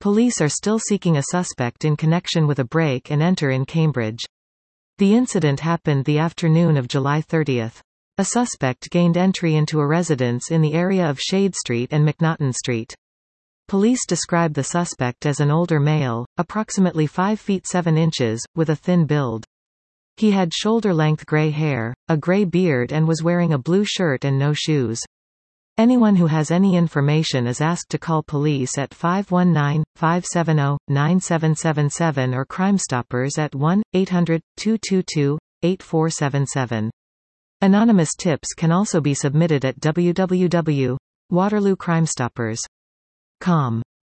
Police are still seeking a suspect in connection with a break and enter in Cambridge. The incident happened the afternoon of July 30. A suspect gained entry into a residence in the area of Shade Street and McNaughton Street. Police describe the suspect as an older male, approximately 5 feet 7 inches, with a thin build. He had shoulder-length gray hair, a gray beard and was wearing a blue shirt and no shoes. Anyone who has any information is asked to call police at 519-570-9777 or Crime Stoppers at 1-800-222-8477. Anonymous tips can also be submitted at www.waterloocrimestoppers.com.